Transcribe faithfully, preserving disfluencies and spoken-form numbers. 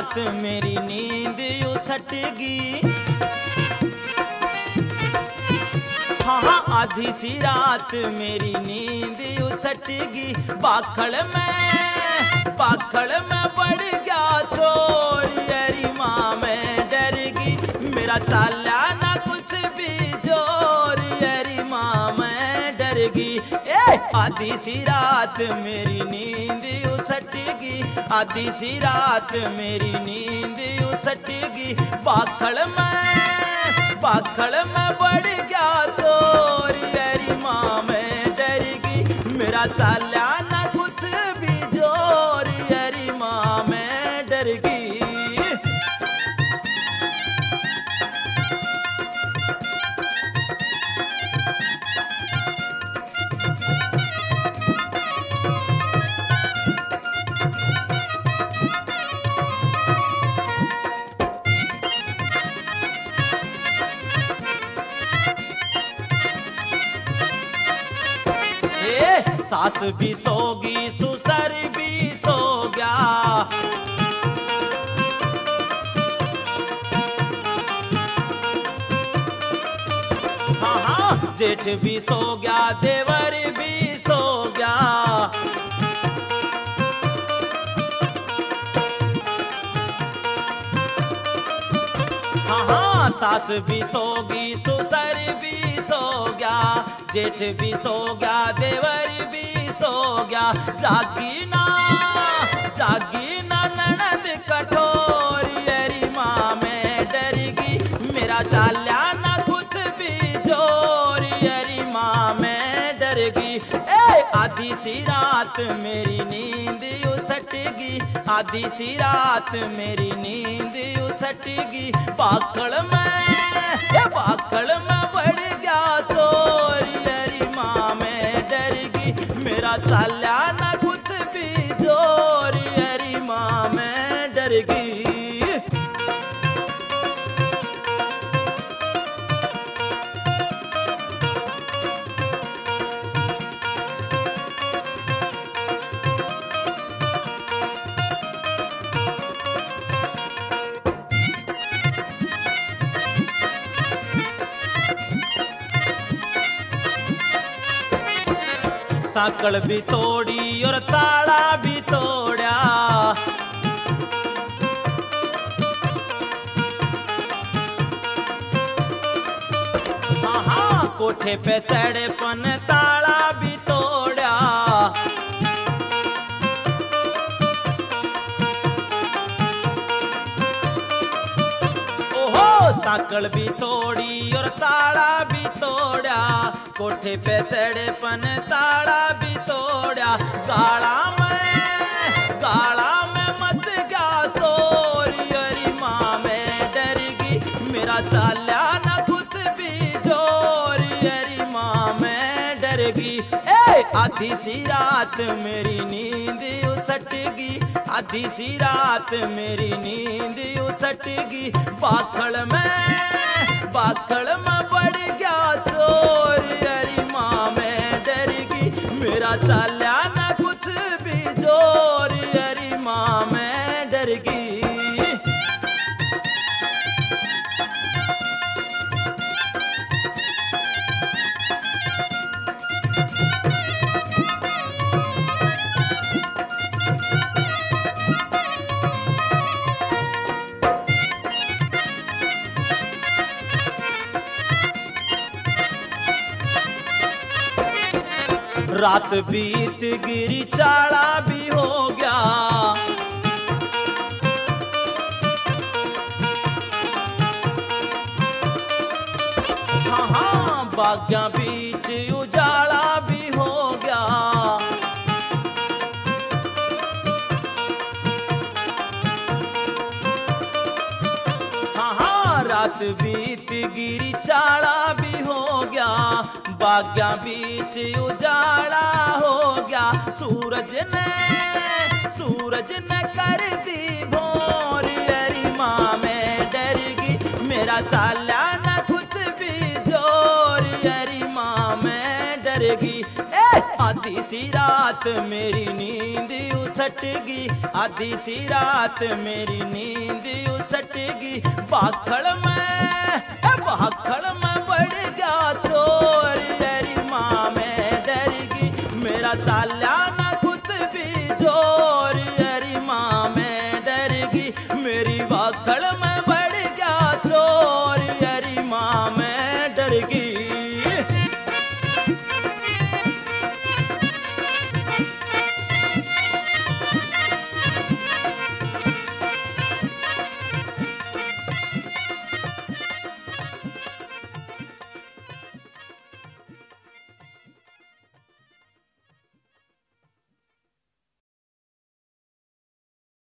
रात मेरी नींद उछटगी। हाँ हाँ आधी सी रात मेरी नींद उछटगी। बाखड़ में बाखड़ में बढ़ गया चोरी, अरी माँ मैं डरगी। मेरा चाला ना कुछ भी जोरी, अरी माँ मैं डरगी। ए आधी सी रात मेरी नींद उछटगी। आधी सी रात मेरी नींद उछटगी। बाखड़ में बाखड़ में बढ़ गया चोरी, अरी माँ मैं डरगी। मेरा चाला ना कुछ भी जोरी, अरी माँ मैं डरगी। सास भी सोगी ससुर भी सो गया। हाँ हाँ जेठ भी सो गया, देवर भी सो गया। हाँ हाँ सास भी सोगी ससुर भी सो गया। जेठ भी सो गया, देवर सो गया। जागी ना जागी ना ननद कठोरी, अरी माँ मैं डरगी। मेरा चाल्या ना कुछ भी जोरी, अरी माँ मैं डरगी। ए आधी सी रात मेरी नींद उछटगी। आधी सी रात मेरी नींद उछटगी। बाखड़ में ए बाखड़ में बढ़ गया चोरी, अरी माँ मैं डरगी। मेरा चाल्या ना कुछ भी जोरी, अरी माँ मैं डरगी। साकड़ भी तोड़ी और ताला भी तोड़ा। हाँ हाँ कोठे पे चढ़े पन ताला भी तोड़ा। ओहो साकड़ भी तोड़ी और ताला भी तोड़ा। कोठे पे चढ़े पन ताला भी तोड़ा। गाड़ा में गाड़ा में मच गया सोरी, अरी माँ मैं डरगी। मेरा चाल्या ना कुछ भी जोरी, अरी माँ मैं डरगी। ए आधी सी रात मेरी नींद उछटगी। आधी सी रात मेरी नींद उछटगी। बाखड़ में बाखड़ में बढ़ गया चोरी, अरी माँ मैं डरगी। मेरा चाल्या ना कुछ भी जोरी, अरी माँ मैं डरगी। रात बीत गिरी चाड़ा भी हो गया। हाँ हाँ बाग्या बीच उजाड़ा भी हो गया। हाँ हाँ रात बीत गिरी चाड़ा भी हो गया। बाग्या बीच उजाड़ा हो गया। सूरज ने सूरज ने कर दी भोर, अरी माँ मैं डरगी। मेरा चाल्या ना कुछ भी जोर, अरी माँ मैं डरगी। ए आधी सी रात मेरी नींद उछट गई, आधी सी रात मेरी नींद उछट गई। भाखड़ में भाखड़ में बढ़ गया चोर, अरे माँ मैं डर गई, मेरा चाल्या ना कुछ भी जोर, अरे माँ मैं डर गई, मेरी भाखड़ में बढ़ गया चोर, अरे माँ मैं डर गई।